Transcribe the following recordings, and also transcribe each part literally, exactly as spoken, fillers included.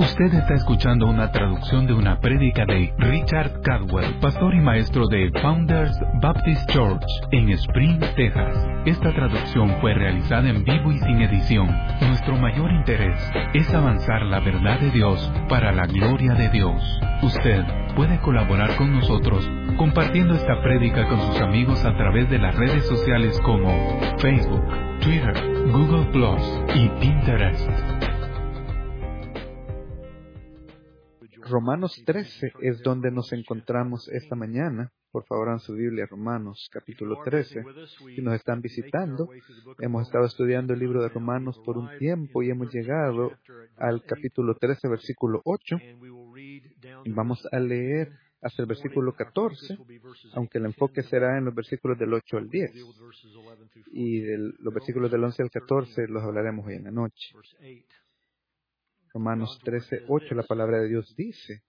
Usted está escuchando una traducción de una prédica de Richard Caldwell, pastor y maestro de Founders Baptist Church en Spring, Texas. Esta traducción fue realizada en vivo y sin edición. Nuestro mayor interés es avanzar la verdad de Dios para la gloria de Dios. Usted puede colaborar con nosotros compartiendo esta prédica con sus amigos a través de las redes sociales como Facebook, Twitter, Google Plus y Pinterest. Romanos trece es donde nos encontramos esta mañana. Por favor, abran su Biblia, Romanos capítulo trece. Si nos están visitando, hemos estado estudiando el libro de Romanos por un tiempo y hemos llegado al capítulo trece, versículo ocho. Y vamos a leer hasta el versículo catorce, aunque el enfoque será en los versículos del ocho al diez. Y del, los versículos del once al catorce los hablaremos hoy en la noche. Romanos trece, ocho, la palabra de Dios dice: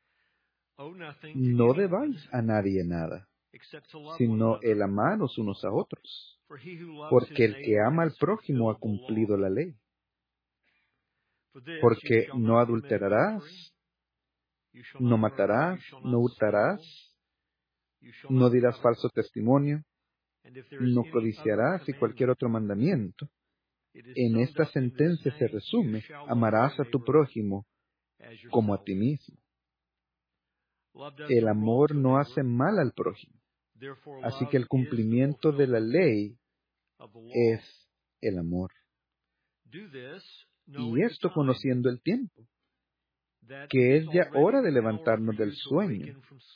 no debáis a nadie nada, sino el amaros unos a otros, porque el que ama al prójimo ha cumplido la ley. Porque no adulterarás, no matarás, no hurtarás, no dirás falso testimonio, no codiciarás y cualquier otro mandamiento. En esta sentencia se resume: amarás a tu prójimo como a ti mismo. El amor no hace mal al prójimo. Así que el cumplimiento de la ley es el amor. Y esto conociendo el tiempo, que es ya hora de levantarnos del sueño,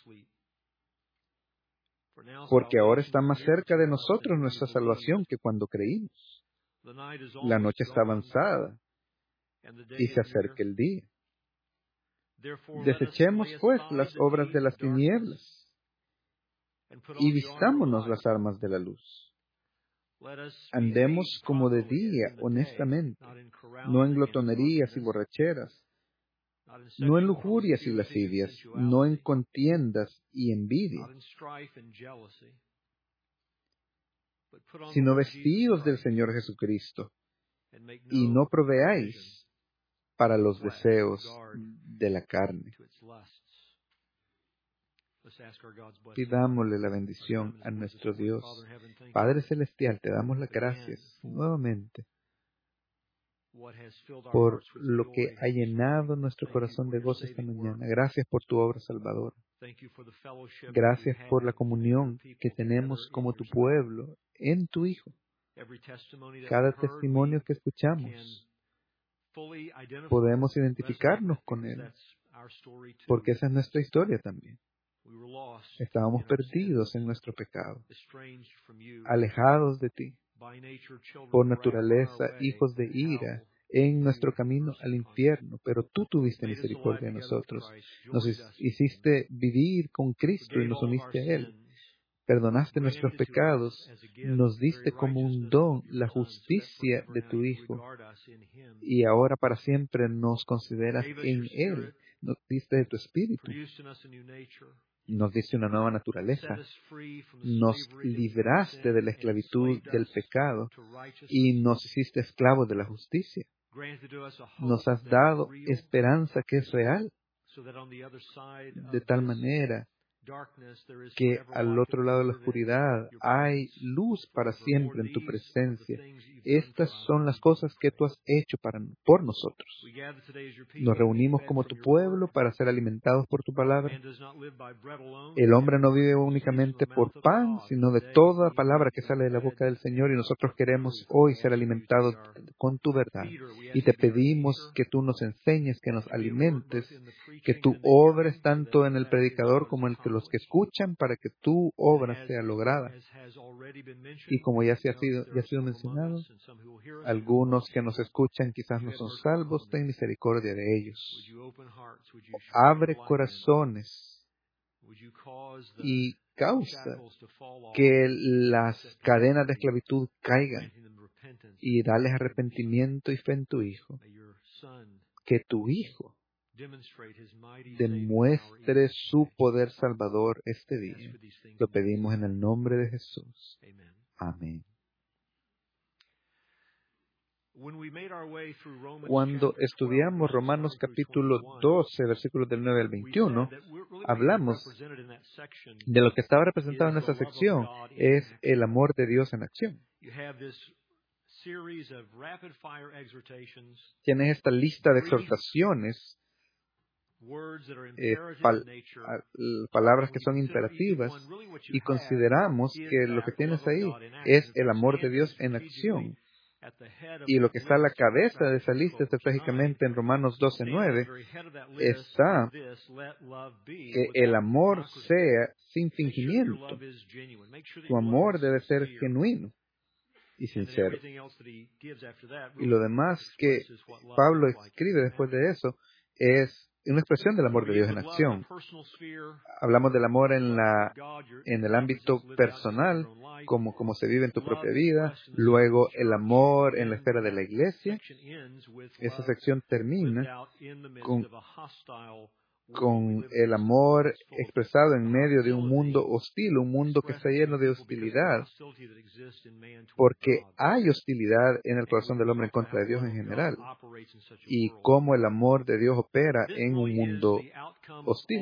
porque ahora está más cerca de nosotros nuestra salvación que cuando creímos. La noche está avanzada y se acerca el día. Desechemos, pues, las obras de las tinieblas y vistámonos las armas de la luz. Andemos como de día, honestamente, no en glotonerías y borracheras, no en lujurias y lascivias, no en contiendas y envidias, sino vestíos del Señor Jesucristo, y no proveáis para los deseos de la carne. Pidámosle la bendición a nuestro Dios. Padre Celestial, te damos las gracias nuevamente por lo que ha llenado nuestro corazón de gozo esta mañana. Gracias por tu obra salvadora. Gracias por la comunión que tenemos como tu pueblo en tu Hijo. Cada testimonio que escuchamos, podemos identificarnos con él, porque esa es nuestra historia también. Estábamos perdidos en nuestro pecado, alejados de ti, por naturaleza, hijos de ira, en nuestro camino al infierno, pero tú tuviste misericordia de nosotros. Nos hiciste vivir con Cristo y nos uniste a Él. Perdonaste nuestros pecados, nos diste como un don la justicia de tu Hijo, y ahora para siempre nos consideras en Él. Nos diste de tu Espíritu, nos diste una nueva naturaleza, nos libraste de la esclavitud del pecado y nos hiciste esclavos de la justicia. Nos has dado esperanza que es real, de tal manera que al otro lado de la oscuridad hay luz para siempre en tu presencia. Estas son las cosas que tú has hecho para, por nosotros. Nos reunimos como tu pueblo para ser alimentados por tu palabra. El hombre no vive únicamente por pan, sino de toda palabra que sale de la boca del Señor, y nosotros queremos hoy ser alimentados con tu verdad. Y te pedimos que tú nos enseñes, que nos alimentes, que tú obres tanto en el predicador como en los que escuchan, para que tu obra sea lograda. Y como ya, se ha, sido, ya ha sido mencionado, algunos que nos escuchan quizás no son salvos, ten misericordia de ellos. Abre corazones y causa que las cadenas de esclavitud caigan, y dales arrepentimiento y fe en tu Hijo. Que tu Hijo demuestre su poder salvador este día. Lo pedimos en el nombre de Jesús. Amén. Cuando estudiamos Romanos capítulo doce, versículos del nueve al veintiuno, hablamos de lo que estaba representado en esa sección, es el amor de Dios en acción. Tienes esta lista de exhortaciones, eh, pal- a- palabras que son imperativas, y consideramos que lo que tienes ahí es el amor de Dios en acción. Y lo que está a la cabeza de esa lista estratégicamente en Romanos doce nueve está que el amor sea sin fingimiento. Tu amor debe ser genuino y sincero. Y lo demás que Pablo escribe después de eso es una expresión del amor de Dios en acción. Hablamos del amor en la en el ámbito personal, como, como se vive en tu propia vida. Luego el amor en la esfera de la iglesia. Esa sección termina con con el amor expresado en medio de un mundo hostil, un mundo que está lleno de hostilidad, porque hay hostilidad en el corazón del hombre en contra de Dios en general, y cómo el amor de Dios opera en un mundo hostil.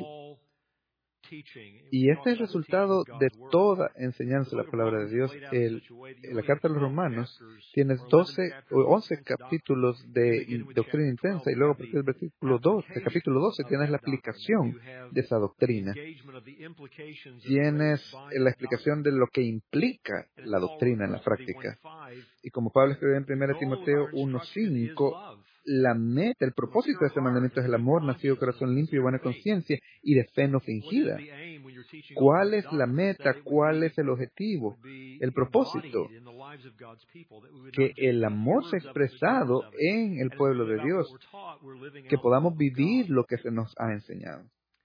Y este es el resultado de toda enseñanza de la palabra de Dios. El, la carta a los Romanos tiene doce o once capítulos de doctrina intensa, y luego a partir del versículo dos, del capítulo doce tienes la aplicación de esa doctrina. Tienes la explicación de lo que implica la doctrina en la práctica. Y como Pablo escribió en primera Timoteo uno cinco, la meta, el propósito de este mandamiento es el amor, nacido de corazón limpio y buena conciencia y de fe no fingida. ¿Cuál es la meta? ¿Cuál es el objetivo? El propósito. Que el amor sea expresado en el pueblo de Dios, que podamos vivir lo que se nos ha enseñado.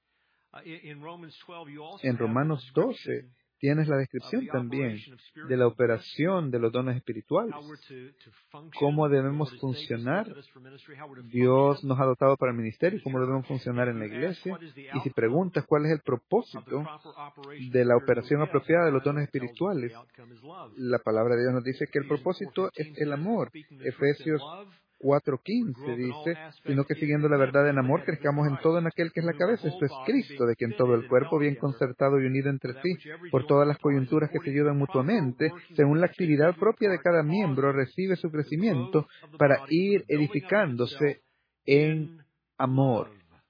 En Romanos doce tienes la descripción también de la operación de los dones espirituales, cómo debemos funcionar. Dios nos ha dotado para el ministerio, cómo debemos funcionar en la iglesia. Y si preguntas cuál es el propósito de la operación apropiada de los dones espirituales, la palabra de Dios nos dice que el propósito es el amor. Efesios cuatro quince dice, sino que siguiendo la verdad en amor, crezcamos en todo en aquel que es la cabeza, esto es Cristo, de quien todo el cuerpo, bien concertado y unido entre sí, por todas las coyunturas que se ayudan mutuamente, según la actividad propia de cada miembro, recibe su crecimiento para ir edificándose en amor.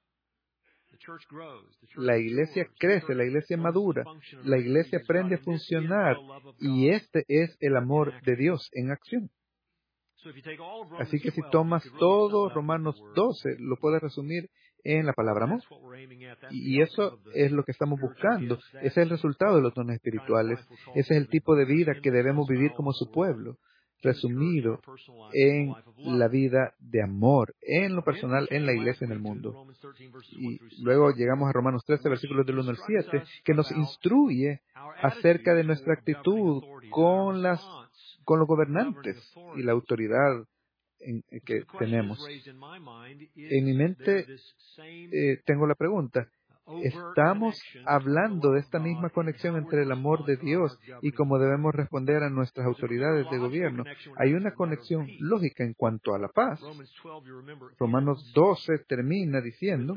La iglesia crece, la iglesia madura, la iglesia aprende a funcionar, y este es el amor de Dios en acción. Así que si tomas todo Romanos doce, lo puedes resumir en la palabra amor. Y eso es lo que estamos buscando. Ese es el resultado de los dones espirituales. Ese es el tipo de vida que debemos vivir como su pueblo, resumido en la vida de amor, en lo personal, en la iglesia, en el mundo. Y luego llegamos a Romanos trece, versículos del uno al siete, que nos instruye acerca de nuestra actitud con las con los gobernantes y la autoridad en, en que tenemos. En mi mente eh, tengo la pregunta, ¿estamos hablando de esta misma conexión entre el amor de Dios y cómo debemos responder a nuestras autoridades de gobierno? Hay una conexión lógica en cuanto a la paz. Romanos doce termina diciendo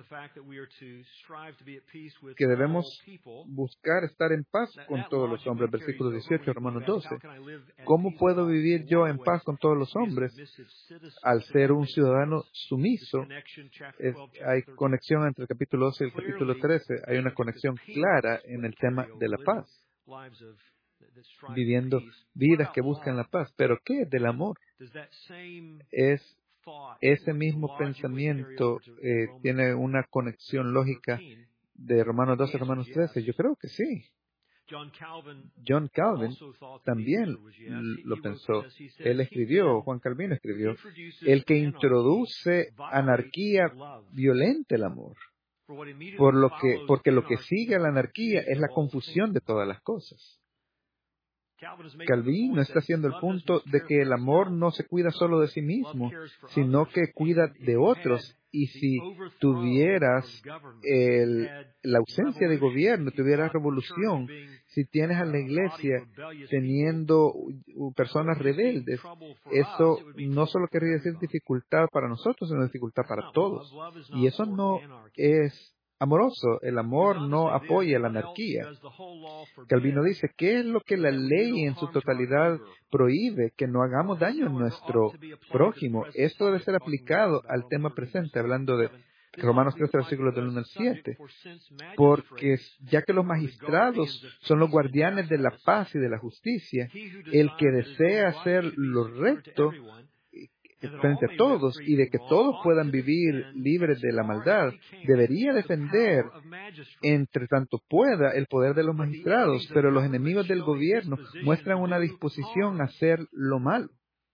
que debemos buscar estar en paz con todos los hombres. Versículo dieciocho, Romanos doce. ¿Cómo puedo vivir yo en paz con todos los hombres? Al ser un ciudadano sumiso. Es, hay conexión entre el capítulo doce y el capítulo trece. Hay una conexión clara en el tema de la paz. Viviendo vidas que buscan la paz. ¿Pero qué es del amor? Es ese mismo pensamiento eh, tiene una conexión lógica de Romanos doce a Romanos trece. Yo creo que sí. John Calvin también lo pensó. Él escribió, Juan Calvino escribió, el que introduce anarquía violenta el amor. Por lo que, porque lo que sigue a la anarquía es la confusión de todas las cosas. Calvino está haciendo el punto de que el amor no se cuida solo de sí mismo, sino que cuida de otros. Y si tuvieras el, la ausencia de gobierno, tuvieras revolución, si tienes a la iglesia teniendo personas rebeldes, eso no solo querría decir dificultad para nosotros, sino dificultad para todos. Y eso no es amoroso. El amor no apoya la anarquía. Calvino dice, ¿qué es lo que la ley en su totalidad prohíbe? Que no hagamos daño a nuestro prójimo. Esto debe ser aplicado al tema presente, hablando de Romanos trece, versículos del uno al siete. Porque ya que los magistrados son los guardianes de la paz y de la justicia, el que desea hacer lo recto frente a todos y de que todos puedan vivir libres de la maldad, debería defender, entre tanto pueda, el poder de los magistrados, pero los enemigos del gobierno muestran una disposición a hacer lo malo.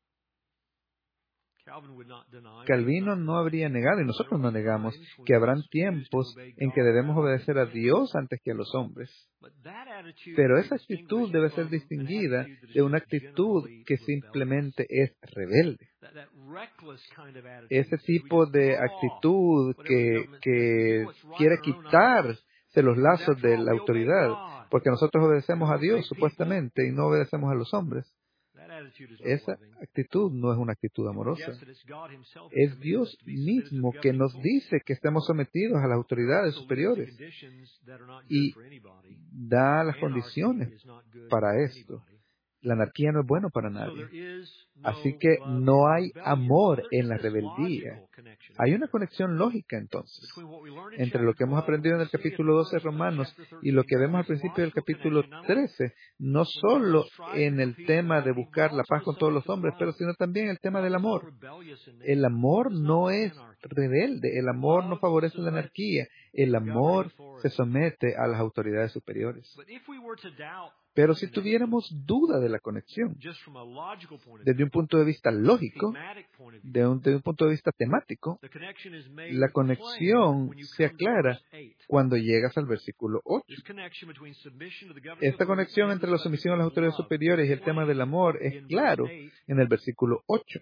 Calvino no habría negado, y nosotros no negamos, que habrán tiempos en que debemos obedecer a Dios antes que a los hombres. Pero esa actitud debe ser distinguida de una actitud que simplemente es rebelde. Ese tipo de actitud que, que quiere quitarse los lazos de la autoridad, porque nosotros obedecemos a Dios supuestamente y no obedecemos a los hombres. Esa actitud no es una actitud amorosa. Es Dios mismo que nos dice que estemos sometidos a las autoridades superiores y da las condiciones para esto. La anarquía no es bueno para nadie. Así que no hay amor en la rebeldía. Hay una conexión lógica, entonces, entre lo que hemos aprendido en el capítulo doce de Romanos y lo que vemos al principio del capítulo trece, no solo en el tema de buscar la paz con todos los hombres, pero sino también el tema del amor. El amor no es rebelde, el amor no favorece la anarquía, el amor se somete a las autoridades superiores. Pero si tuviéramos duda de la conexión, desde un punto de vista lógico, de un, desde un punto de vista temático, la conexión se aclara cuando llegas al versículo ocho. Esta conexión entre la sumisión a las autoridades superiores y el tema del amor es claro en el versículo ocho.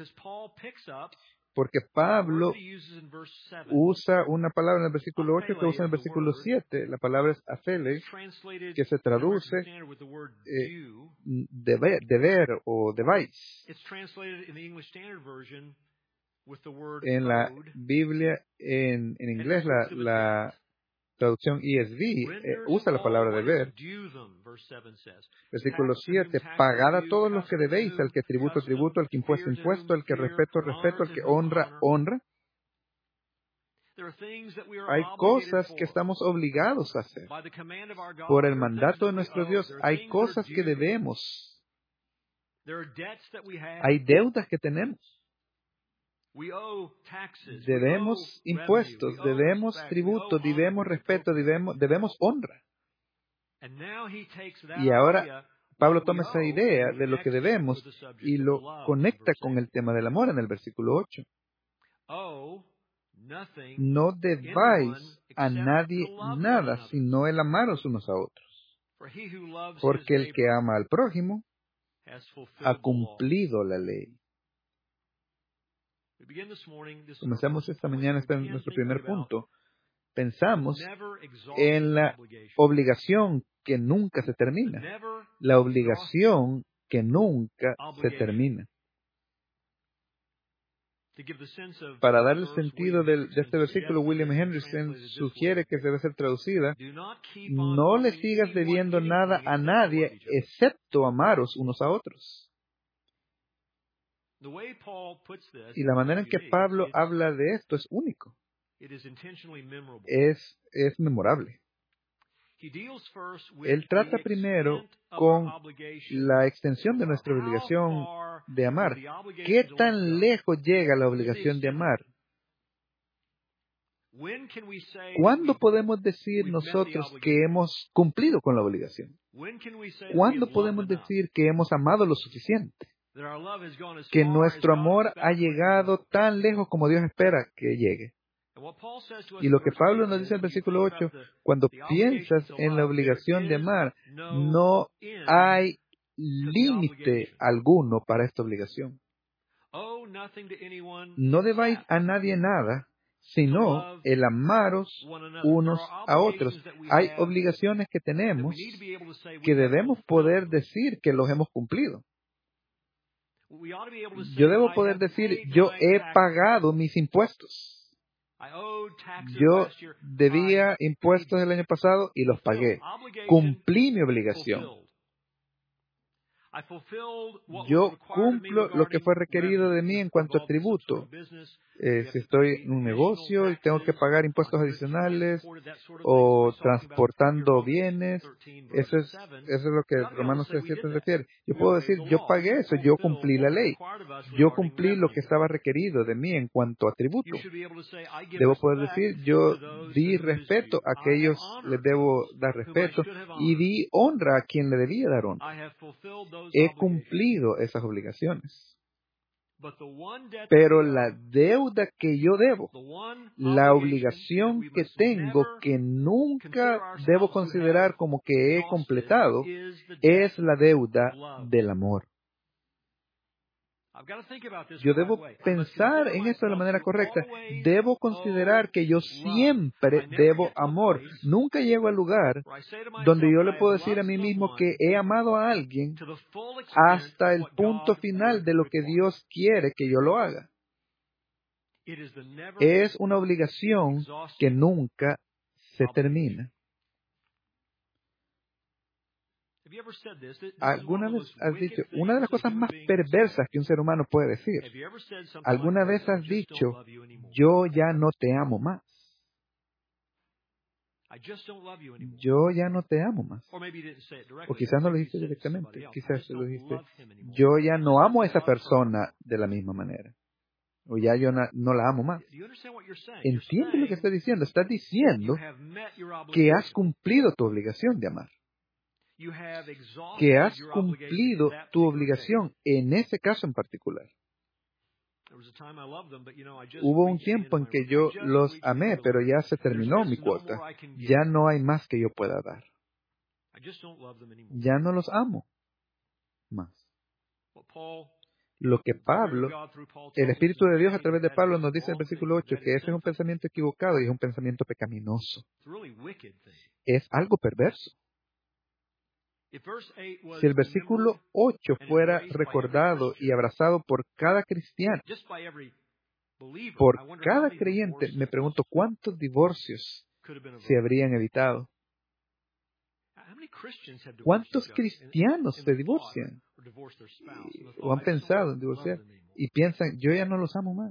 Porque Pablo usa una palabra en el versículo ocho que usa en el versículo siete. La palabra es aphele, que se traduce eh, deber, deber o device. En la Biblia, en, en inglés, la, la traducción E S V eh, usa la palabra deber. Versículo siete, pagad a todos los que debéis, al que tributo, tributo, al que impuesto, impuesto, al que respeto, respeto, al que honra, honra. Hay cosas que estamos obligados a hacer. Por el mandato de nuestro Dios, hay cosas que debemos. Hay deudas que tenemos. Debemos impuestos, debemos tributo, debemos respeto, debemos, debemos honra. Y ahora Pablo toma esa idea de lo que debemos y lo conecta con el tema del amor en el versículo ocho. No debáis a nadie nada, sino el amaros unos a otros. Porque el que ama al prójimo ha cumplido la ley. Comenzamos esta mañana, este es nuestro primer punto. Pensamos en la obligación que nunca se termina. La obligación que nunca se termina. Para darle sentido del, de este versículo, William Hendrickson sugiere que debe ser traducida: no le sigas debiendo nada a nadie excepto amaros unos a otros. Y la manera en que Pablo habla de esto es único. Es, es memorable. Él trata primero con la extensión de nuestra obligación de amar. ¿Qué tan lejos llega la obligación de amar? ¿Cuándo podemos decir nosotros que hemos cumplido con la obligación? ¿Cuándo podemos decir que hemos amado lo suficiente? Que nuestro amor ha llegado tan lejos como Dios espera que llegue. Y lo que Pablo nos dice en el versículo ocho, cuando piensas en la obligación de amar, no hay límite alguno para esta obligación. No debáis a nadie nada, sino el amaros unos a otros. Hay obligaciones que tenemos que debemos poder decir que los hemos cumplido. Yo debo poder decir, yo he pagado mis impuestos. Yo debía impuestos el año pasado y los pagué. Cumplí mi obligación. Yo cumplo lo que fue requerido de mí en cuanto a tributo. Eh, si estoy en un negocio y tengo que pagar impuestos adicionales o transportando bienes, eso es, eso es lo que Romanos tres siete se refiere. Yo puedo decir, yo pagué eso, yo cumplí la ley. Yo cumplí lo que estaba requerido de mí en cuanto a tributo. Debo poder decir, yo di respeto a aquellos les debo dar respeto y di honra a quien le debía dar honra. He cumplido esas obligaciones. Pero la deuda que yo debo, la obligación que tengo que nunca debo considerar como que he completado, es la deuda del amor. Yo debo pensar en esto de la manera correcta. Debo considerar que yo siempre debo amor. Nunca llego al lugar donde yo le puedo decir a mí mismo que he amado a alguien hasta el punto final de lo que Dios quiere que yo lo haga. Es una obligación que nunca se termina. ¿Alguna vez has dicho, una de las cosas más perversas que un ser humano puede decir? ¿Alguna vez has dicho, yo ya no te amo más? Yo ya no te amo más. O quizás no lo dijiste directamente. Quizás lo dijiste, yo ya no amo a esa persona de la misma manera. O ya yo no, no la amo más. ¿Entiendes lo que estás diciendo? Estás diciendo que has cumplido tu obligación de amar. Que has cumplido tu obligación en ese caso en particular. Hubo un tiempo en que yo los amé, pero ya se terminó mi cuota. Ya no hay más que yo pueda dar. Ya no los amo más. Lo que Pablo, el Espíritu de Dios a través de Pablo nos dice en el versículo ocho que ese es un pensamiento equivocado y es un pensamiento pecaminoso. Es algo perverso. Si el versículo ocho fuera recordado y abrazado por cada cristiano, por cada creyente, me pregunto cuántos divorcios se habrían evitado. ¿Cuántos cristianos se divorcian o han pensado en divorciar y piensan, yo ya no los amo más?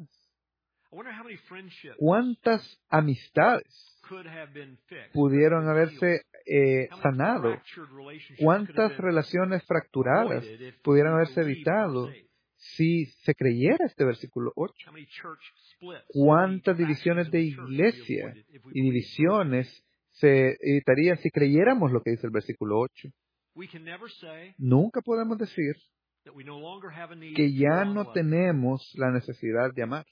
¿Cuántas amistades pudieron haberse eh, sanado? ¿Cuántas relaciones fracturadas pudieran haberse evitado si se creyera este versículo ocho? ¿Cuántas divisiones de iglesia y divisiones se evitarían si creyéramos lo que dice el versículo ocho? Nunca podemos decir que ya no tenemos la necesidad de amar.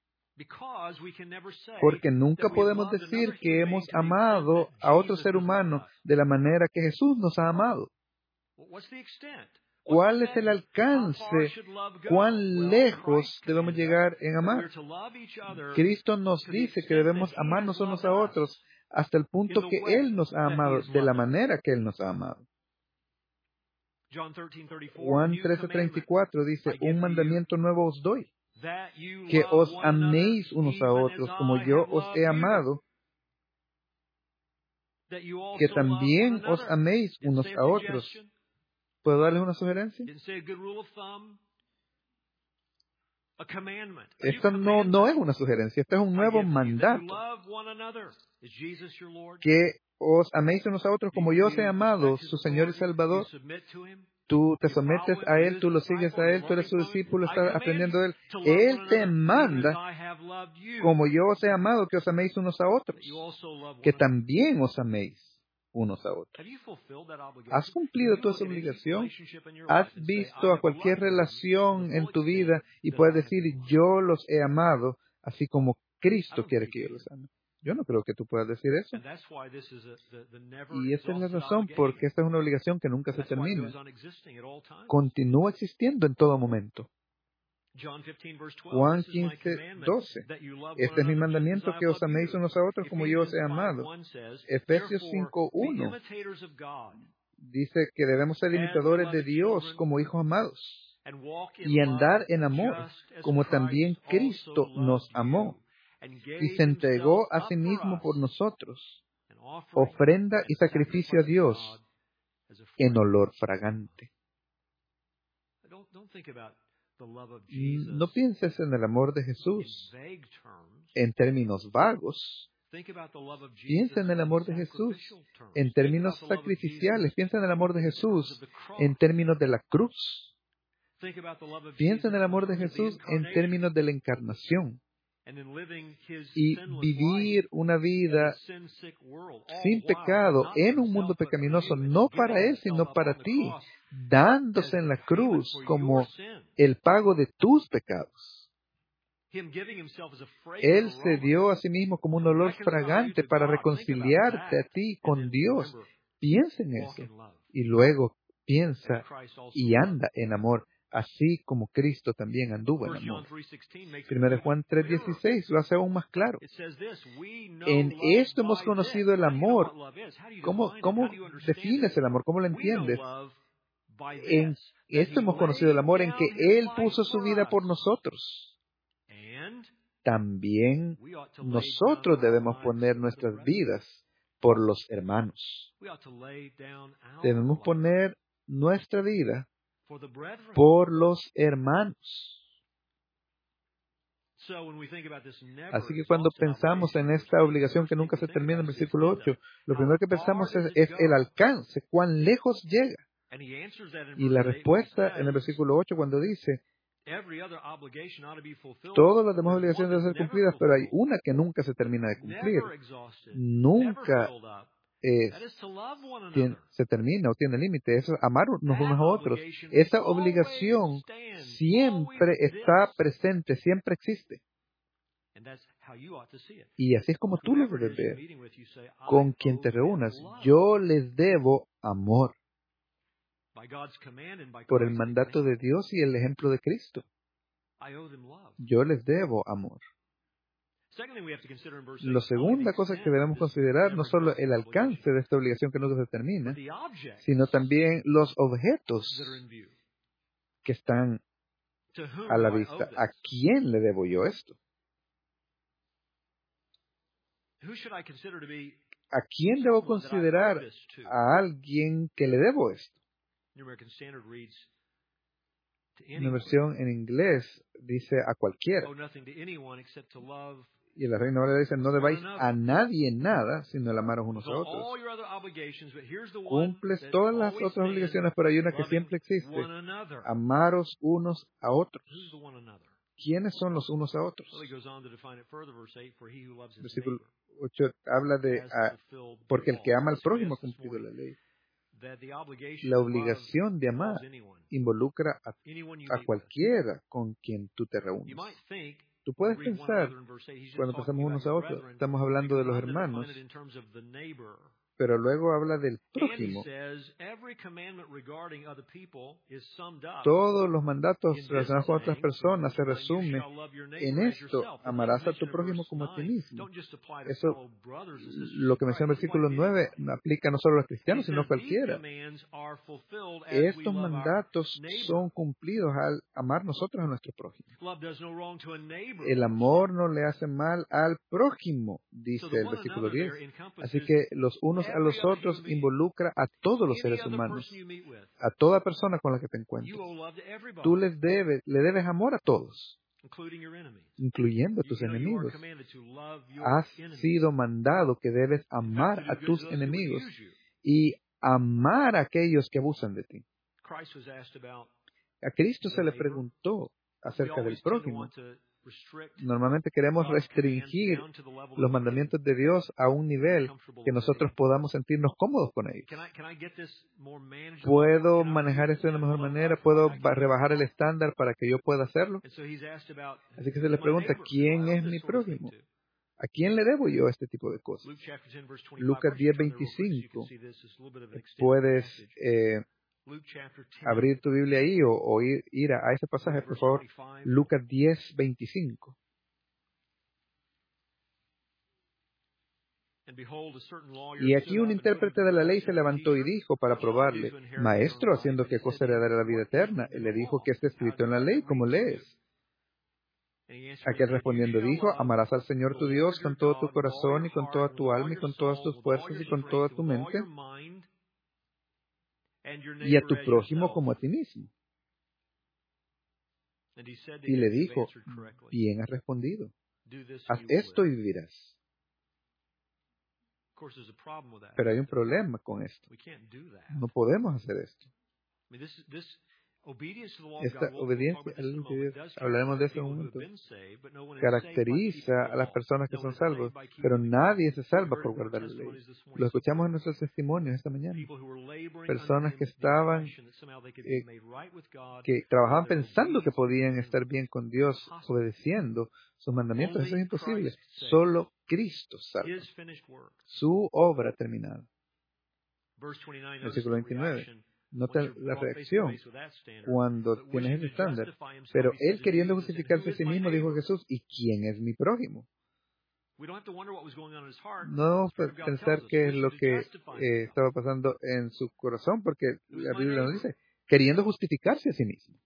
Porque nunca podemos decir que hemos amado a otro ser humano de la manera que Jesús nos ha amado. ¿Cuál es el alcance? ¿Cuán lejos debemos llegar en amar? Cristo nos dice que debemos amarnos unos a otros hasta el punto que Él nos ha amado de la manera que Él nos ha amado. Juan trece treinta y cuatro dice, un mandamiento nuevo os doy, que os améis unos a otros como yo os he amado, que también os améis unos a otros. ¿Puedo darles una sugerencia? Esto no, no es una sugerencia, esto es un nuevo mandato. Que os améis unos a otros como yo os he amado, su Señor y Salvador. Tú te sometes a Él, tú lo sigues a Él, tú eres su discípulo, estás aprendiendo de Él. Él te manda, como yo os he amado, que os améis unos a otros, que también os améis unos a otros. ¿Has cumplido tu esa obligación? ¿Has visto a cualquier relación en tu vida y puedes decir, yo los he amado, así como Cristo quiere que yo los ame? Yo no creo que tú puedas decir eso. Y esa es la razón porque esta es una obligación que nunca se termina. Continúa existiendo en todo momento. Juan quince, doce. Este es mi mandamiento, que os améis unos a otros como yo os he amado. Efesios cinco, uno. Dice que debemos ser imitadores de Dios como hijos amados y andar en amor, como también Cristo nos amó y se entregó a sí mismo por nosotros, ofrenda y sacrificio a Dios en olor fragante. No pienses en el amor de Jesús en términos vagos. Piensa en el amor de Jesús en términos sacrificiales. Piensa en el amor de Jesús en términos de la cruz. Piensa en el amor de Jesús en términos de la encarnación. Y vivir una vida sin pecado en un mundo pecaminoso, no para Él, sino para ti, dándose en la cruz como el pago de tus pecados. Él se dio a sí mismo como un olor fragante para reconciliarte a ti con Dios. Piensa en eso. Y luego piensa y anda en amor, así como Cristo también anduvo en amor. Primero Juan tres dieciséis lo hace aún más claro. En esto hemos conocido el amor. ¿Cómo, cómo defines el amor? ¿Cómo lo entiendes? En esto hemos conocido el amor en que Él puso su vida por nosotros. También nosotros debemos poner nuestras vidas por los hermanos. Debemos poner nuestra vida por los hermanos. Así que cuando pensamos en esta obligación que nunca se termina en el versículo ocho, lo primero que pensamos es, es el alcance, cuán lejos llega. Y la respuesta en el versículo ocho cuando dice, todas las demás obligaciones deben ser cumplidas, pero hay una que nunca se termina de cumplir. Nunca es, tiene, se termina o tiene límite. Eso es amarnos unos a otros. Esa obligación siempre está presente, siempre existe. Y así es como tú lo debes ver. Con quien te reúnas, yo les debo amor. Por el mandato de Dios y el ejemplo de Cristo. Yo les debo amor. La segunda cosa que debemos considerar no solo el alcance de esta obligación que nunca se termina, sino también los objetos que están a la vista. ¿A quién le debo yo esto? ¿A quién debo considerar a alguien que le debo esto? Una versión en inglés dice a cualquiera. Y la Reina Valera dice, no debáis a nadie nada, sino el amaros unos a otros. Cumples todas las otras obligaciones, pero hay una que siempre existe. Amaros unos a otros. ¿Quiénes son los unos a otros? Versículo ocho habla de, a, porque el que ama al prójimo ha cumplido la ley. La obligación de amar involucra a, a cualquiera con quien tú te reúnes. Tú puedes pensar, cuando pensamos unos a otros, estamos hablando de los hermanos, pero luego habla del prójimo. Todos los mandatos relacionados con otras personas se resumen en esto: amarás a tu prójimo como a ti mismo. Eso, lo que menciona el versículo nueve, aplica no solo a los cristianos, sino a cualquiera. Estos mandatos son cumplidos al amar nosotros a nuestro prójimo. El amor no le hace mal al prójimo, dice el versículo diez. Así que los unos a los otros involucra a todos los seres humanos, a toda persona con la que te encuentres. Tú les debes, le debes amor a todos, incluyendo a tus enemigos. Has sido mandado que debes amar a tus enemigos y amar a aquellos que abusan de ti. A Cristo se le preguntó acerca del prójimo. Normalmente queremos restringir los mandamientos de Dios a un nivel que nosotros podamos sentirnos cómodos con ellos. ¿Puedo manejar esto de la mejor manera? ¿Puedo rebajar el estándar para que yo pueda hacerlo? Así que se le pregunta, ¿quién es mi prójimo? ¿A quién le debo yo este tipo de cosas? Lucas diez veinticinco. Puedes eh, abrir tu Biblia ahí o, o ir, ir a, a ese pasaje, por favor. Lucas diez veinticinco. Y aquí un intérprete de la ley se levantó y dijo para probarle: Maestro, ¿haciendo qué cosa heredará la vida eterna? Él le dijo: ¿qué está escrito en la ley? ¿Cómo lees? Aquel respondiendo dijo: Amarás al Señor tu Dios con todo tu corazón y con toda tu alma y con todas tus fuerzas y con toda tu mente, y a tu prójimo como a ti mismo. Y le dijo: bien has respondido. Haz esto y vivirás. Pero hay un problema con esto. No podemos hacer esto. Esta obediencia a la ley de Dios, hablaremos de eso en un momento, caracteriza a las personas que son salvos, pero nadie se salva por guardar la ley. Lo escuchamos en nuestros testimonios esta mañana. Personas que estaban, eh, que trabajaban pensando que podían estar bien con Dios, obedeciendo sus mandamientos. Eso es imposible. Solo Cristo salva. Su obra terminada. Versículo veintinueve. Nota la reacción cuando tienes ese estándar. Pero él, queriendo justificarse a sí mismo, dijo a Jesús: ¿y quién es mi prójimo? No pensar qué es lo que eh, estaba pasando en su corazón, porque la Biblia nos dice, queriendo justificarse a sí mismo.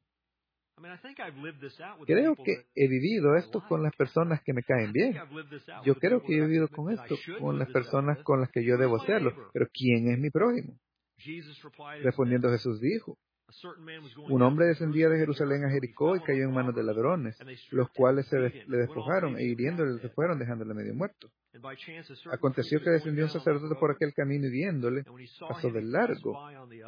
Creo que he vivido esto con las personas que me caen bien. Yo creo que he vivido con esto con las personas con las que yo debo hacerlo. Pero ¿quién es mi prójimo? Respondiendo Jesús dijo: un hombre descendía de Jerusalén a Jericó y cayó en manos de ladrones, los cuales se de- le despojaron e hiriéndole se fueron, dejándole medio muerto. Aconteció que descendió un sacerdote por aquel camino y viéndole, pasó de largo.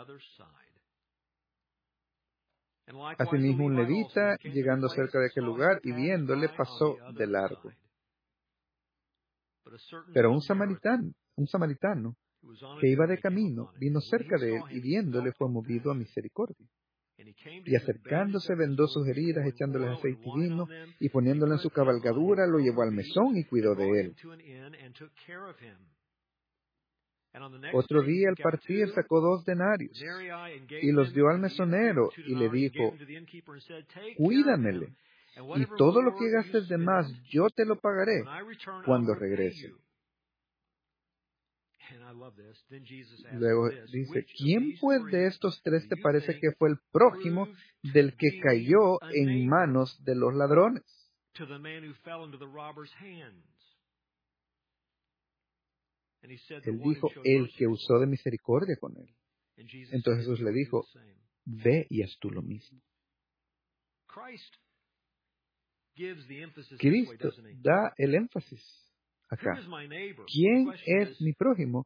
Asimismo un levita, llegando cerca de aquel lugar y viéndole, pasó de largo. Pero un samaritano, un samaritano que iba de camino, vino cerca de él y viéndole fue movido a misericordia. Y acercándose vendó sus heridas, echándoles aceite y vino, y poniéndolo en su cabalgadura, lo llevó al mesón y cuidó de él. Otro día al partir sacó dos denarios y los dio al mesonero y le dijo: cuídamele, y todo lo que gastes de más yo te lo pagaré cuando regrese. Luego dice: ¿quién pues de estos tres te parece que fue el prójimo del que cayó en manos de los ladrones? Él dijo: el que usó de misericordia con él. Entonces Jesús le dijo: ve y haz tú lo mismo. Cristo da el énfasis acá. ¿Quién es mi prójimo?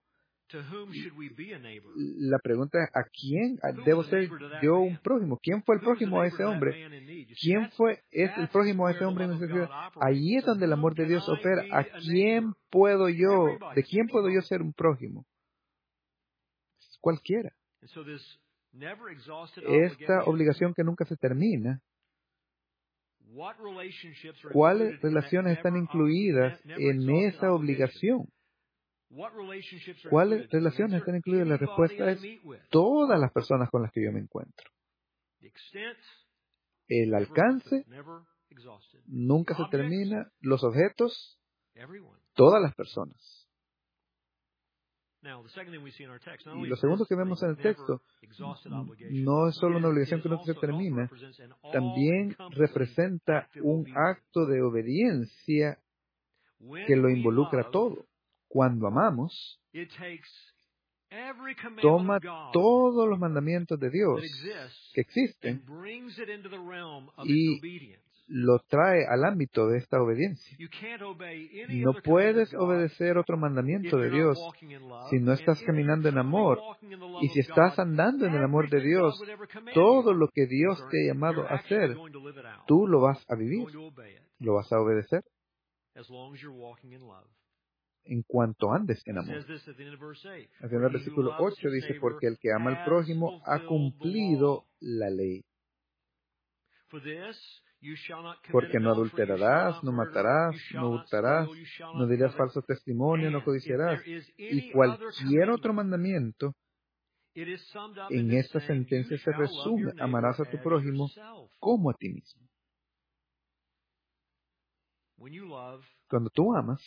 La pregunta es: ¿a quién debo ser yo un prójimo? ¿Quién fue el prójimo a ese hombre? ¿Quién fue es el prójimo a ese hombre en necesidad? Allí es donde el amor de Dios opera. ¿A quién puedo yo, de quién puedo yo ser un prójimo? Cualquiera. Esta obligación que nunca se termina. ¿Cuáles relaciones están incluidas en esa obligación? ¿Cuáles relaciones están incluidas? La respuesta es todas las personas con las que yo me encuentro. El alcance nunca se termina. Los objetos, todas las personas. Y lo segundo que vemos en el texto no es solo una obligación que nunca se termina, también representa un acto de obediencia que lo involucra todo. Cuando amamos, toma todos los mandamientos de Dios que existen y lo trae al ámbito de esta obediencia. No puedes obedecer otro mandamiento de Dios si no estás caminando en amor. Y si estás andando en el amor de Dios, todo lo que Dios te ha llamado a hacer, tú lo vas a vivir, lo vas a obedecer en cuanto andes en amor. Al final del versículo ocho dice: porque el que ama al prójimo ha cumplido la ley. Porque no adulterarás, no matarás, no hurtarás, no dirás falso testimonio, no codiciarás. Y cualquier otro mandamiento, en esta sentencia se resume: amarás a tu prójimo como a ti mismo. Cuando tú amas,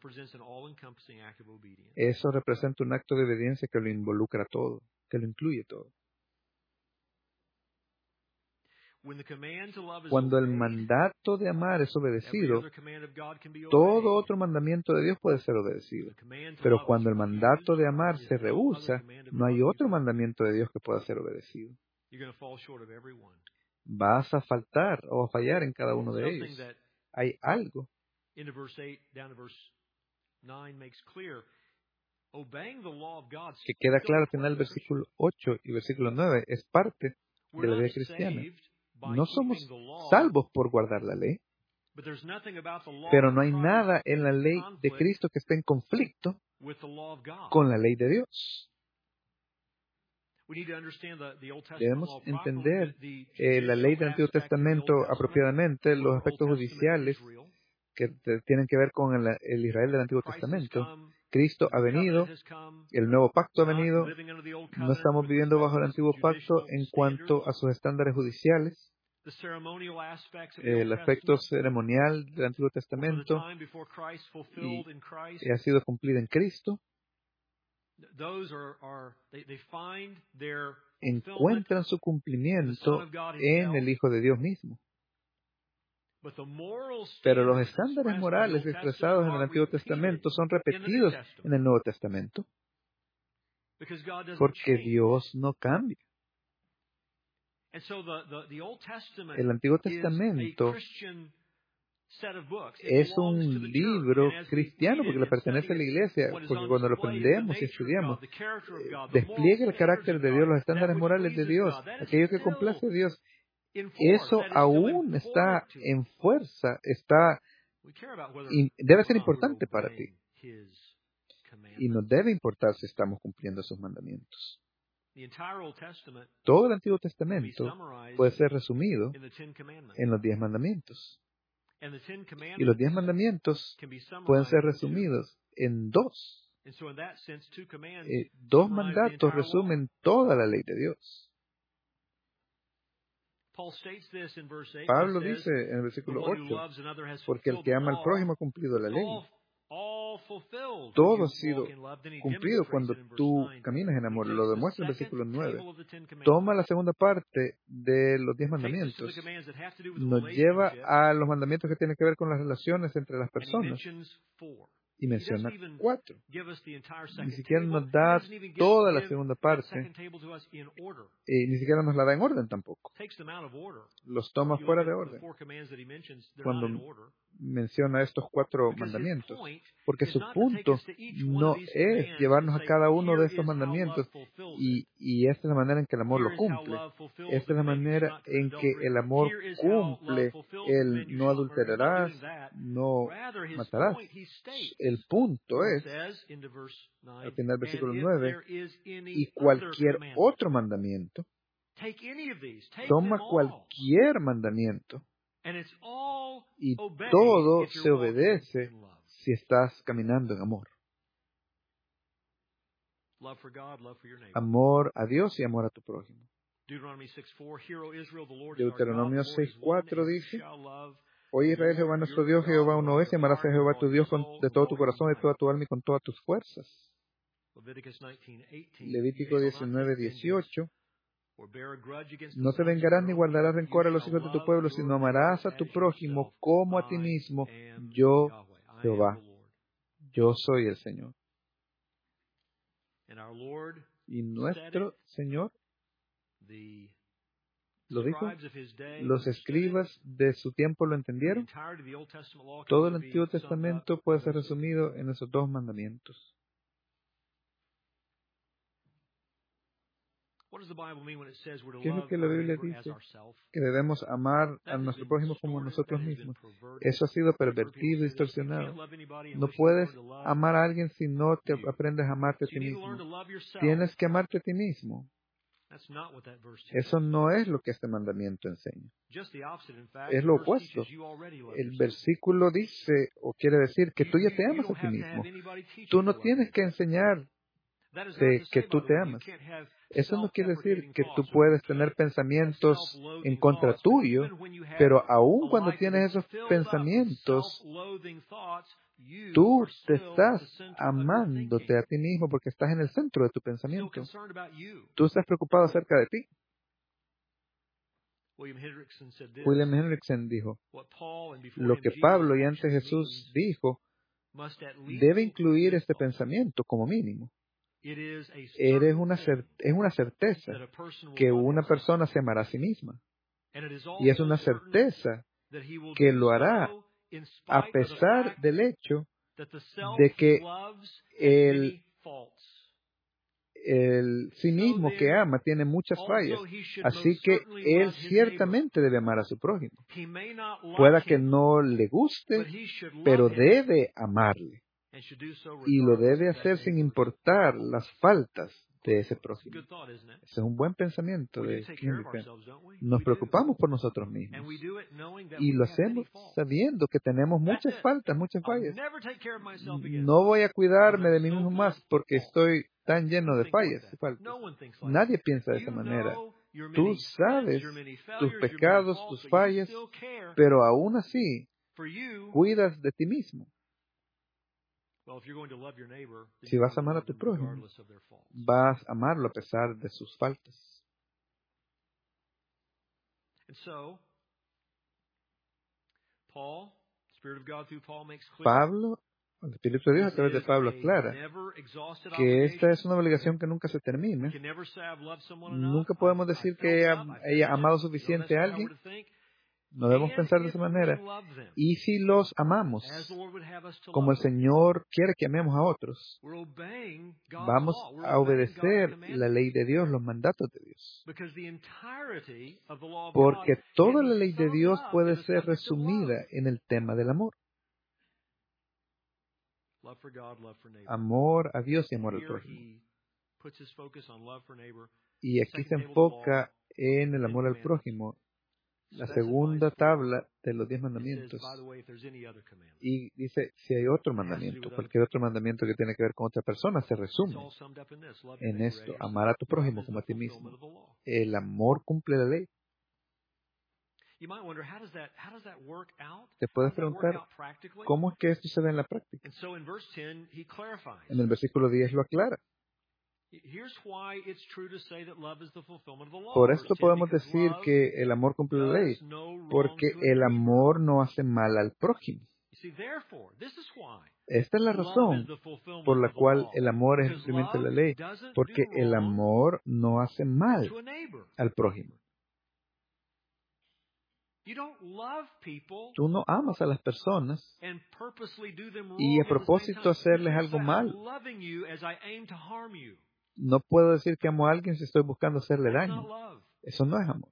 eso representa un acto de obediencia que lo involucra todo, que lo incluye todo. Cuando el mandato de amar es obedecido, todo otro mandamiento de Dios puede ser obedecido. Pero cuando el mandato de amar se rehúsa, no hay otro mandamiento de Dios que pueda ser obedecido. Vas a faltar o a fallar en cada uno de ellos. Hay algo que queda claro al final del versículo ocho y versículo nueve. Es parte de la vida cristiana. No somos salvos por guardar la ley, pero no hay nada en la ley de Cristo que esté en conflicto con la ley de Dios. Debemos entender eh, la ley del Antiguo Testamento apropiadamente, los aspectos judiciales que te, tienen que ver con el, el Israel del Antiguo Testamento. Cristo ha venido, el nuevo pacto ha venido, no estamos viviendo bajo el antiguo pacto en cuanto a sus estándares judiciales. El aspecto ceremonial del Antiguo Testamento y, y ha sido cumplido en Cristo. Encuentran su cumplimiento en el Hijo de Dios mismo. Pero los estándares morales expresados en el Antiguo Testamento son repetidos en el Nuevo Testamento, porque Dios no cambia. El Antiguo Testamento es un libro cristiano porque le pertenece a la iglesia, porque cuando lo aprendemos y estudiamos, eh, despliega el carácter de Dios, los estándares morales de Dios, aquello que complace a Dios. Eso aún está en fuerza, está y debe ser importante para ti. Y nos debe importar si estamos cumpliendo sus mandamientos. Todo el Antiguo Testamento puede ser resumido en los diez mandamientos. Y los diez mandamientos pueden ser resumidos en dos. Eh, dos mandatos resumen toda la ley de Dios. Pablo dice en el versículo ocho, porque el que ama al prójimo ha cumplido la ley. Todo ha sido cumplido cuando tú caminas en amor. Lo demuestra en el versículo nueve. Toma la segunda parte de los diez mandamientos. Nos lleva a los mandamientos que tienen que ver con las relaciones entre las personas. Y menciona cuatro. Ni siquiera nos da toda la segunda parte. Y ni siquiera nos la da en orden tampoco. Los toma fuera de orden cuando menciona estos cuatro mandamientos. Porque su punto no es llevarnos a cada uno de estos mandamientos y, y esta es la manera en que el amor lo cumple. Esta es la manera en que el amor cumple el no adulterarás, no matarás. El punto es, al final del versículo nueve, y cualquier otro mandamiento, toma cualquier mandamiento, y todo se obedece si estás caminando en amor. Amor a Dios y amor a tu prójimo. Deuteronomio seis cuatro dice, Oye Israel, Jehová nuestro Dios, Jehová uno es, y amarás a Jehová tu Dios con, de todo tu corazón, de toda tu alma y con todas tus fuerzas. Levítico diecinueve dieciocho. No te vengarás ni guardarás rencor a los hijos de tu pueblo, sino amarás a tu prójimo como a ti mismo. Yo, Jehová, yo soy el Señor. Y nuestro Señor lo dijo. Los escribas de su tiempo lo entendieron. Todo el Antiguo Testamento puede ser resumido en esos dos mandamientos. ¿Qué es lo que la Biblia dice? Que debemos amar a nuestro prójimo como a nosotros mismos. Eso ha sido pervertido y distorsionado. No puedes amar a alguien si no te aprendes a amarte a ti mismo. Tienes que amarte a ti mismo. Eso no es lo que este mandamiento enseña. Es lo opuesto. El versículo dice, o quiere decir, que tú ya te amas a ti mismo. Tú no tienes que enseñar que tú te amas. Eso no quiere decir que tú puedes tener pensamientos en contra tuyo, pero aun cuando tienes esos pensamientos, tú te estás amándote a ti mismo porque estás en el centro de tu pensamiento. Tú estás preocupado acerca de ti. William Hendrickson dijo, lo que Pablo y antes Jesús dijo debe incluir este pensamiento como mínimo. Eres una cer- es una certeza que una persona se amará a sí misma. Y es una certeza que lo hará a pesar del hecho de que el, el sí mismo que ama tiene muchas fallas. Así que él ciertamente debe amar a su prójimo. Pueda que no le guste, pero debe amarle. Y lo debe hacer sin importar las faltas de ese prójimo. Ese es un buen pensamiento de Hendrickson. Nos preocupamos por nosotros mismos. Y lo hacemos sabiendo que tenemos muchas faltas, muchas fallas. No voy a cuidarme de mí mismo más porque estoy tan lleno de fallas y faltas. Nadie piensa de esa manera. Tú sabes tus pecados, tus fallas, pero aún así cuidas de ti mismo. Si vas a amar a tu prójimo, vas a amarlo a pesar de sus faltas. Pablo, el Espíritu de Dios a través de Pablo aclara que esta es una obligación que nunca se termina. Nunca podemos decir que haya amado suficiente a alguien. No debemos pensar de esa manera. Y si los amamos, como el Señor quiere que amemos a otros, vamos a obedecer la ley de Dios, los mandatos de Dios. Porque toda la ley de Dios puede ser resumida en el tema del amor. Amor a Dios y amor al prójimo. Y aquí se enfoca en el amor al prójimo. La segunda tabla de los diez mandamientos. Y dice, si hay otro mandamiento, cualquier otro mandamiento que tiene que ver con otra persona, se resume en esto, amar a tu prójimo como a ti mismo. El amor cumple la ley. Te puedes preguntar, ¿cómo es que esto se ve en la práctica? En el versículo diez lo aclara. Por esto podemos decir que el amor cumple la ley, porque el amor no hace mal al prójimo. Esta es la razón por la cual el amor es el cumplimiento de la ley, porque el amor no hace mal al prójimo. Tú no amas a las personas y a propósito hacerles algo mal. No puedo decir que amo a alguien si estoy buscando hacerle daño. Eso no es amor.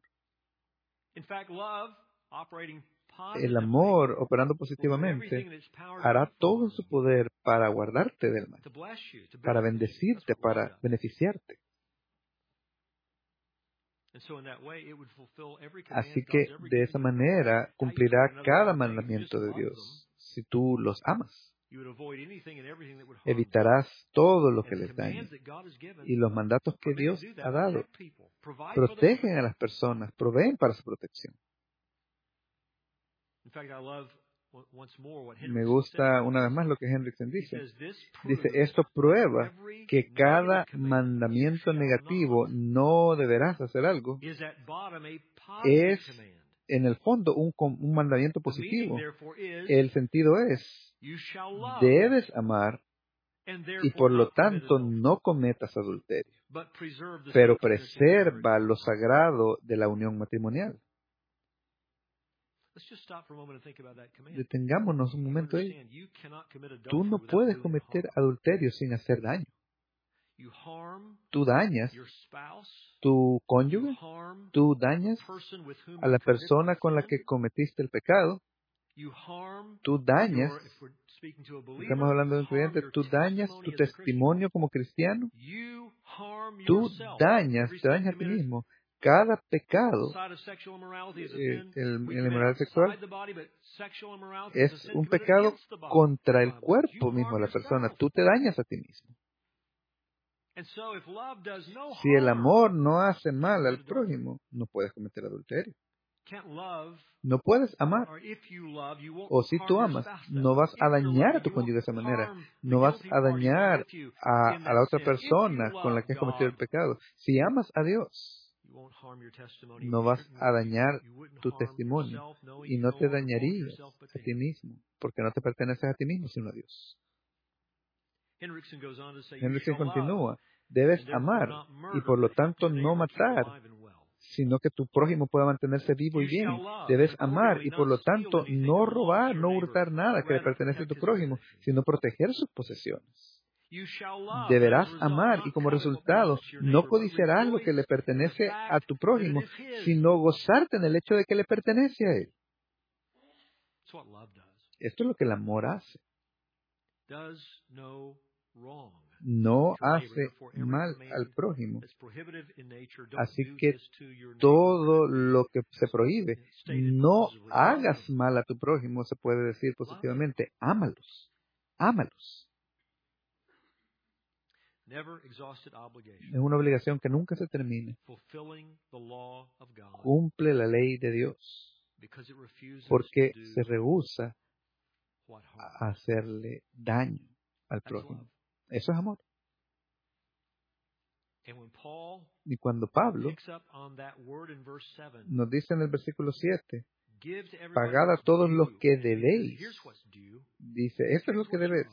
El amor, operando positivamente, hará todo su poder para guardarte del mal, para bendecirte, para beneficiarte. Así que de esa manera cumplirá cada mandamiento de Dios si tú los amas. Evitarás todo lo que les daña. Y los mandatos que Dios ha dado protegen a las personas, proveen para su protección. Me gusta una vez más lo que Hendrickson dice. Dice, esto prueba que cada mandamiento negativo, no deberás hacer algo, es en el fondo un, un mandamiento positivo. El sentido es, debes amar y por lo tanto no cometas adulterio, pero preserva lo sagrado de la unión matrimonial. Detengámonos un momento ahí. Tú no puedes cometer adulterio sin hacer daño. Tú dañas tu cónyuge, tú dañas a la persona con la que cometiste el pecado, tú dañas, estamos hablando de un creyente, tú dañas tu testimonio como cristiano, tú dañas, te dañas a ti mismo. Cada pecado, eh, el, el inmoralidad sexual, es un pecado contra el cuerpo mismo de la persona. Tú te dañas a ti mismo. Si el amor no hace mal al prójimo, no puedes cometer adulterio. No puedes amar. O si tú amas, no vas a dañar a tu cónyuge de esa manera. No vas a dañar a, a la otra persona con la que has cometido el pecado. Si amas a Dios, no vas a dañar tu testimonio y no te dañarías a ti mismo, porque no te perteneces a ti mismo, sino a Dios. Henriksen continúa, debes amar y por lo tanto no matar, sino que tu prójimo pueda mantenerse vivo y bien. Debes amar y por lo tanto no robar, no hurtar nada que le pertenece a tu prójimo, sino proteger sus posesiones. Deberás amar y como resultado no codiciarás lo que le pertenece a tu prójimo, sino gozarte en el hecho de que le pertenece a él. Esto es lo que el amor hace. No hace mal al prójimo. Así que todo lo que se prohíbe, no hagas mal a tu prójimo, se puede decir positivamente, ámalos, ámalos. Es una obligación que nunca se termina. Cumple la ley de Dios, porque se rehúsa a hacerle daño al prójimo. Eso es amor. Y cuando Pablo nos dice en el versículo siete, pagad a todos los que debéis, dice, esto es lo que debes.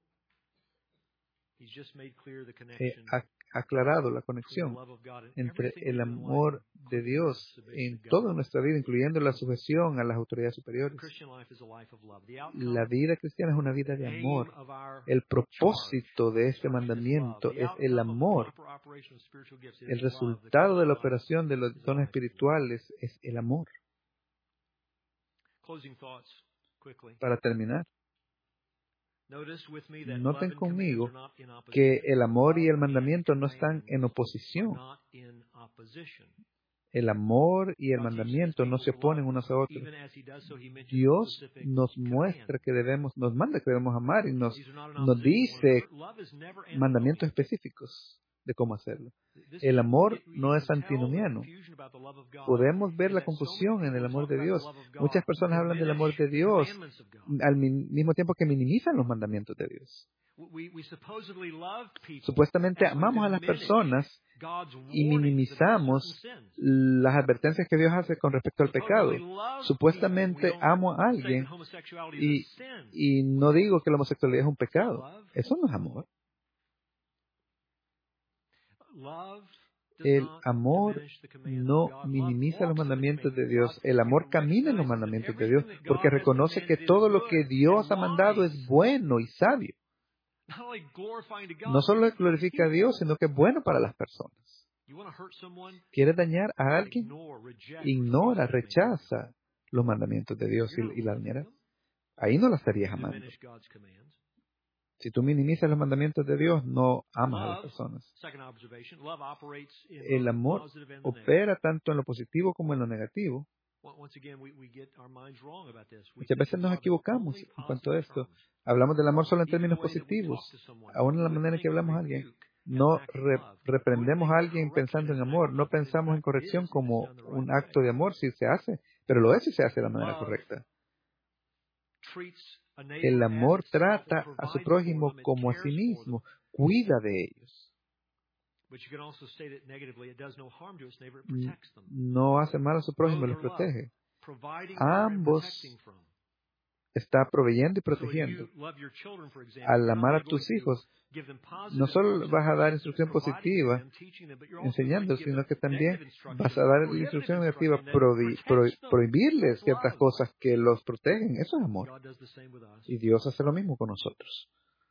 He aclarado la conexión entre el amor de Dios en toda nuestra vida, incluyendo la sujeción a las autoridades superiores. La vida cristiana es una vida de amor. El propósito de este mandamiento es el amor. El resultado de la operación de los dones espirituales es el amor. Para terminar, noten conmigo que el amor y el mandamiento no están en oposición. El amor y el mandamiento no se oponen unos a otros. Dios nos muestra que debemos, nos manda que debemos amar y nos, nos dice mandamientos específicos de cómo hacerlo. El amor no es antinomiano. Podemos ver la confusión en el amor de Dios. Muchas personas hablan del amor de Dios al mismo tiempo que minimizan los mandamientos de Dios. Supuestamente amamos a las personas y minimizamos las advertencias que Dios hace con respecto al pecado. Supuestamente amo a alguien y, y no digo que la homosexualidad es un pecado. Eso no es amor. El amor no minimiza los mandamientos de Dios. El amor camina en los mandamientos de Dios porque reconoce que todo lo que Dios ha mandado es bueno y sabio. No solo glorifica a Dios, sino que es bueno para las personas. ¿Quieres dañar a alguien? Ignora, rechaza los mandamientos de Dios y, y la dañarás. Ahí no la estarías amando. Si tú minimizas los mandamientos de Dios, no amas a las personas. El amor opera tanto en lo positivo como en lo negativo. Muchas veces nos equivocamos en cuanto a esto. Hablamos del amor solo en términos positivos. Aún en la manera en que hablamos a alguien, no re reprendemos a alguien pensando en amor. No pensamos en corrección como un acto de amor si se hace, pero lo es si se hace de la manera correcta. El amor trata a su prójimo como a sí mismo, cuida de ellos. No hace mal a su prójimo, los protege. Ambos está proveyendo y protegiendo. Al amar a tus hijos, no solo vas a dar instrucción positiva, enseñándolos, sino que también vas a dar instrucción negativa, prohi pro prohibirles ciertas cosas que los protegen. Eso es amor. Y Dios hace lo mismo con nosotros.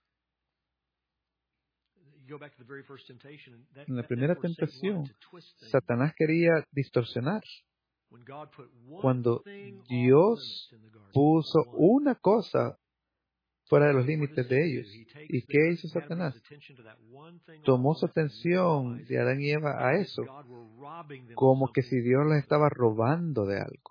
En la primera tentación, Satanás quería distorsionar. Cuando Dios puso una cosa fuera de los límites de ellos. ¿Y qué hizo Satanás? Tomó su atención de Adán y Eva a eso, como que si Dios les estaba robando de algo.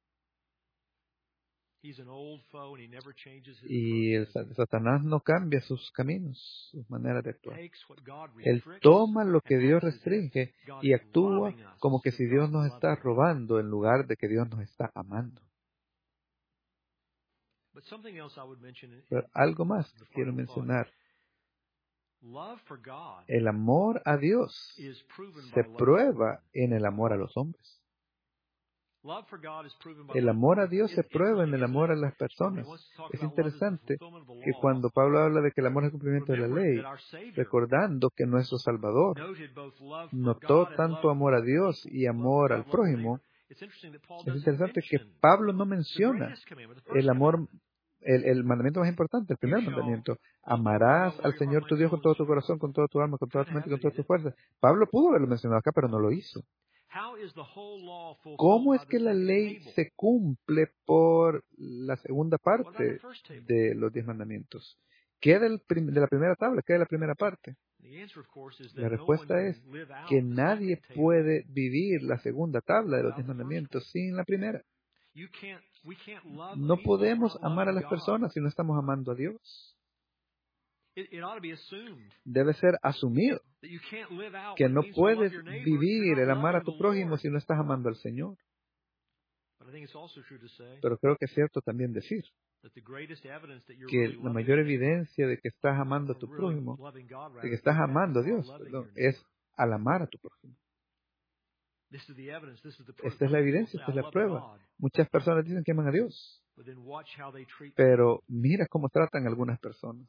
Y el Satanás no cambia sus caminos, sus maneras de actuar. Él toma lo que Dios restringe y actúa como que si Dios nos está robando en lugar de que Dios nos está amando. Pero algo más que quiero mencionar. El amor a Dios se prueba en el amor a los hombres. El amor a Dios se prueba en el amor a las personas. Es interesante que cuando Pablo habla de que el amor es el cumplimiento de la ley, recordando que nuestro Salvador notó tanto amor a Dios y amor al prójimo, es interesante que Pablo no menciona el amor, el, el mandamiento más importante, el primer mandamiento. Amarás al Señor tu Dios con todo tu corazón, con toda tu alma, con toda tu mente y con toda tu fuerza. Pablo pudo haberlo mencionado acá, pero no lo hizo. ¿Cómo es que la ley se cumple por la segunda parte de los diez mandamientos? ¿Qué de la primera tabla? ¿Qué de la primera parte? La respuesta es que nadie puede vivir la segunda tabla de los diez mandamientos sin la primera. No podemos amar a las personas si no estamos amando a Dios. Debe ser asumido que no puedes vivir el amar a tu prójimo si no estás amando al Señor. Pero creo que es cierto también decir que la mayor evidencia de que estás amando a tu prójimo, de que estás amando a Dios, perdón, es al amar a tu prójimo. Esta es la evidencia, esta es la prueba. Muchas personas dicen que aman a Dios, pero mira cómo tratan a algunas personas.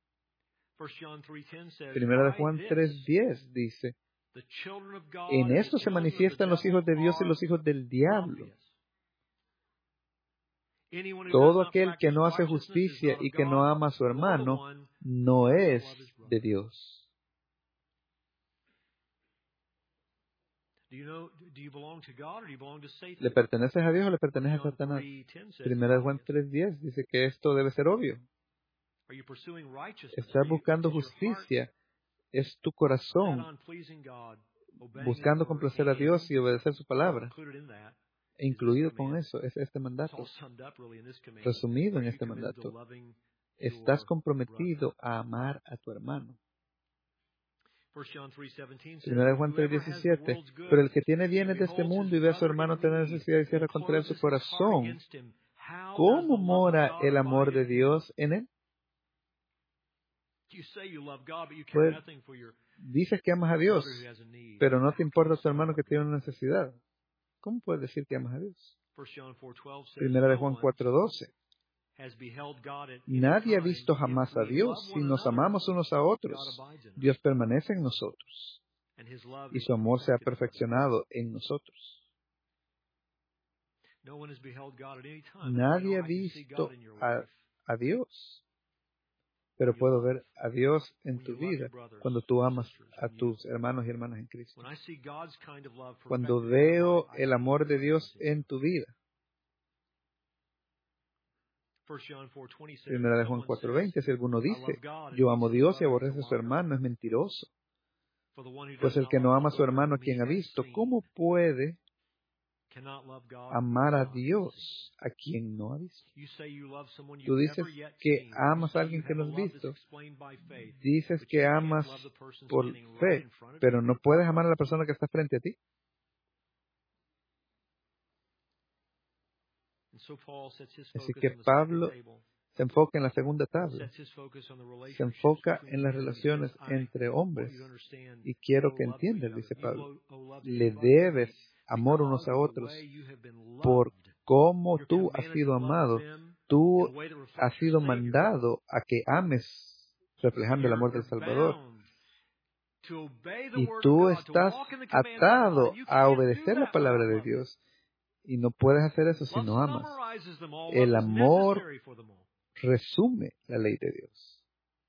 Primera de Juan tres diez dice, en esto se manifiestan los hijos de Dios y los hijos del diablo. Todo aquel que no hace justicia y que no ama a su hermano no es de Dios. ¿Le perteneces a Dios o le perteneces a Satanás? Primera de Juan tres diez dice que esto debe ser obvio. Estar buscando justicia es tu corazón buscando complacer a Dios y obedecer su palabra. E incluido con eso es este mandato. Resumido en este mandato, estás comprometido a amar a tu hermano. Primera de Juan tres diecisiete, pero el que tiene bienes de este mundo y ve a su hermano tener necesidad y cierra contra él su corazón, ¿cómo mora el amor de Dios en él? Pues, dices que amas a Dios, pero no te importa tu hermano que tiene una necesidad. ¿Cómo puedes decir que amas a Dios? Primera de Juan cuatro doce. Nadie ha visto jamás a Dios. Si nos amamos unos a otros, Dios permanece en nosotros y su amor se ha perfeccionado en nosotros. Nadie ha visto a, a Dios, pero puedo ver a Dios en tu vida cuando tú amas a tus hermanos y hermanas en Cristo. Cuando veo el amor de Dios en tu vida. Primera de Juan cuatro veinte, si alguno dice, yo amo a Dios y aborrece a su hermano, es mentiroso. Pues el que no ama a su hermano a quien ha visto, ¿cómo puede amar a Dios a quien no ha visto? Tú dices que amas a alguien que no has visto. Dices que amas por fe, pero no puedes amar a la persona que está frente a ti. Así que Pablo se enfoca en la segunda tabla. Se enfoca en las relaciones entre hombres. Y quiero que entiendas, dice Pablo, le debes amor unos a otros por cómo tú has sido amado. Tú has sido mandado a que ames reflejando el amor del Salvador. Y tú estás atado a obedecer la palabra de Dios. Y no puedes hacer eso si no amas. El amor resume la ley de Dios.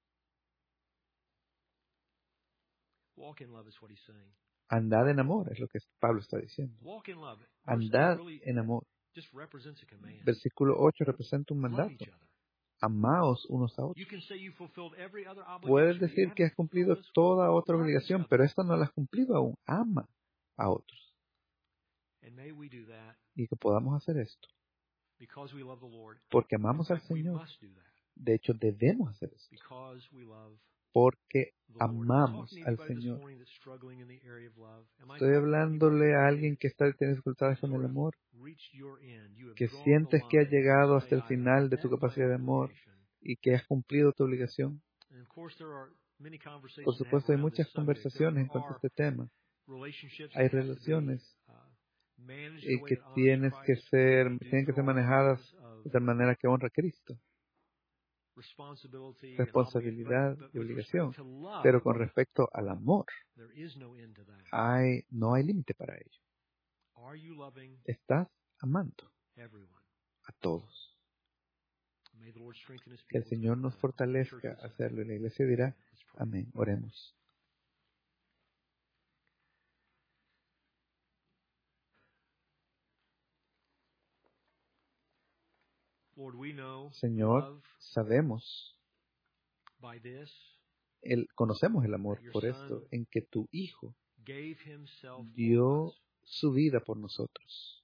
Andad en amor, es lo que Pablo está diciendo. Andad en amor. Versículo ocho representa un mandato. amaos unos a otros. Puedes decir que has cumplido toda otra obligación, pero esta no la has cumplido aún. Ama a otros. Y que podamos hacer esto. Porque amamos al Señor. De hecho, debemos hacer esto. Porque amamos al Señor. Estoy hablándole a alguien que está teniendo dificultades con el amor, que sientes que has llegado hasta el final de tu capacidad de amor y que has cumplido tu obligación. Por supuesto, hay muchas conversaciones en cuanto a este tema. Hay relaciones y que tienes que ser, tienen que ser manejadas de tal manera que honra a Cristo. Responsabilidad y obligación. Pero con respecto al amor, hay, no hay límite para ello. Estás amando a todos. Que el Señor nos fortalezca a hacerlo. Y la iglesia dirá, amén. Oremos. Señor, sabemos, el, conocemos el amor por esto, en que tu Hijo dio su vida por nosotros.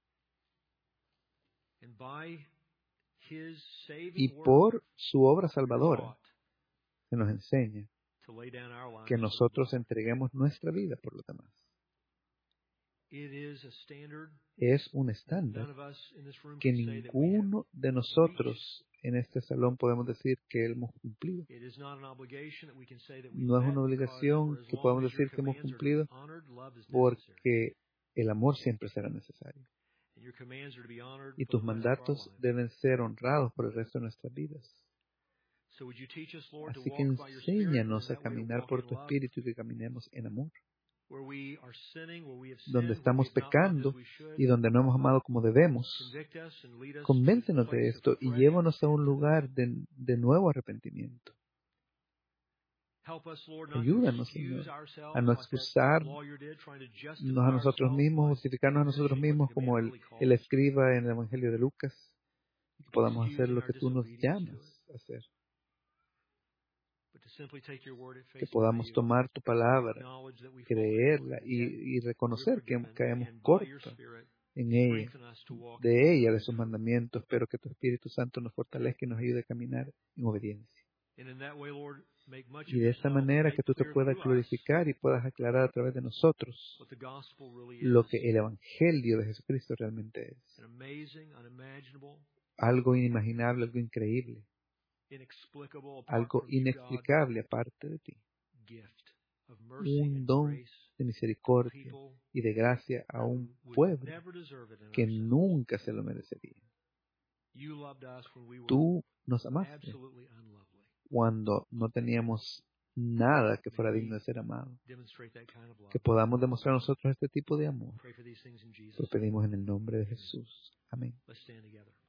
Y por su obra salvadora se nos enseña que nosotros entreguemos nuestra vida por los demás. Es un estándar que ninguno de nosotros en este salón podemos decir que hemos cumplido. No es una obligación que podamos decir que hemos cumplido, porque el amor siempre será necesario. Y tus mandatos deben ser honrados por el resto de nuestras vidas. Así que enséñanos a caminar por tu espíritu y que caminemos en amor. Donde estamos pecando y donde no hemos amado como debemos, convéncenos de esto y llévanos a un lugar de, de nuevo arrepentimiento. Ayúdanos, Señor, a no excusarnos a nosotros mismos, justificarnos a nosotros mismos como el, el escriba en el Evangelio de Lucas, y que podamos hacer lo que tú nos llamas a hacer. Que podamos tomar tu palabra, creerla y, y reconocer que caemos cortos en ella, de ella, de sus mandamientos, pero que tu Espíritu Santo nos fortalezca y nos ayude a caminar en obediencia. Y de esta manera que tú te puedas glorificar y puedas aclarar a través de nosotros lo que el Evangelio de Jesucristo realmente es. Algo inimaginable, algo increíble. Algo inexplicable aparte de ti. Un don de misericordia y de gracia a un pueblo que nunca se lo merecería. Tú nos amaste cuando no teníamos nada que fuera digno de ser amado. Que podamos demostrar nosotros este tipo de amor. Lo pedimos en el nombre de Jesús. Amén.